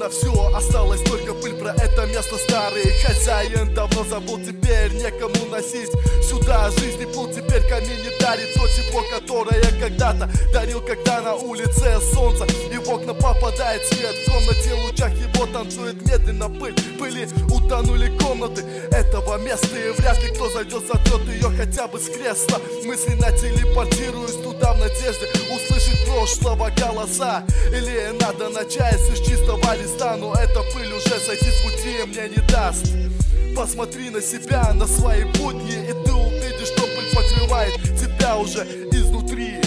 на все, осталась только пыль, про это место старый хозяин давно забыл, теперь некому носить сюда жизни плод, теперь камень не дарит то тепло, которое когда-то дарил, когда на улице солнце и в окна попадает свет, в комнате лучах его танцует медленно пыль, пыли утонули комнаты этого места, и вряд ли кто зайдет, сотрет ее хотя бы с кресла, мысленно телепортируюсь туда в надежде услышать прошлого голоса, или надо начать с чистого листа, но эта пыль уже сойти с пути мне не даст. Посмотри на себя, на свои будни, и ты увидишь, что пыль покрывает тебя уже изнутри.